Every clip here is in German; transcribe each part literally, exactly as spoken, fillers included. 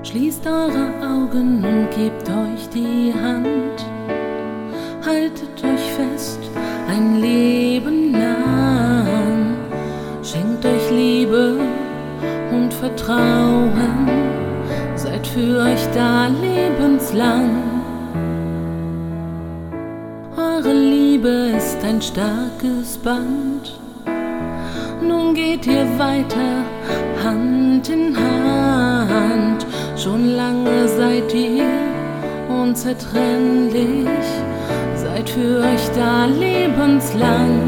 Schließt eure Augen und gebt euch die Hand. Haltet euch fest ein Leben lang. Schenkt euch Liebe und Vertrauen. Seid für euch da lebenslang. Eure Liebe ist ein starkes Band. Nun geht ihr weiter Hand in Hand. Schon lange seid ihr unzertrennlich, seid für euch da lebenslang.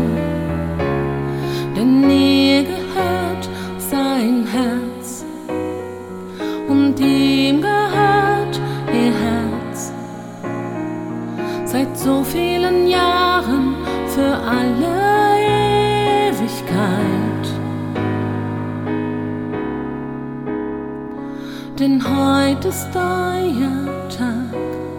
Denn ihr gehört sein Herz und ihm gehört ihr Herz. Seit so vielen Jahren für alle Ewigkeit. Denn heute ist euer Tag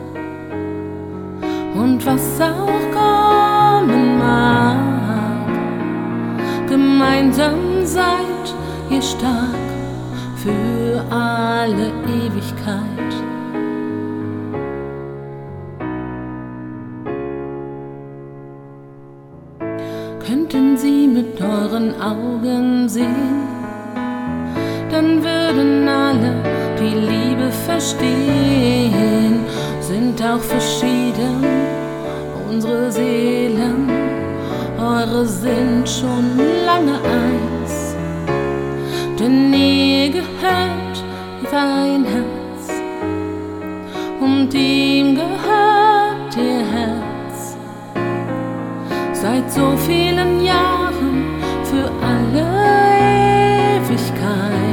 und was auch kommen mag, gemeinsam seid ihr stark für alle Ewigkeit. Könnten Sie mit euren Augen sehen, dann würden alle die Liebe verstehen. Sind auch verschieden unsere Seelen, eure sind schon lange eins. Denn ihr gehört sein Herz und ihm gehört ihr Herz. Seit so vielen Jahren für alle Ewigkeit.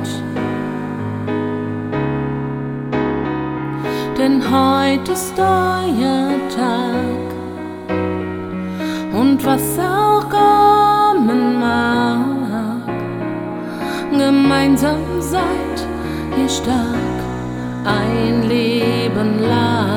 Denn heute ist euer Tag und was auch kommen mag, gemeinsam seid ihr stark ein Leben lang.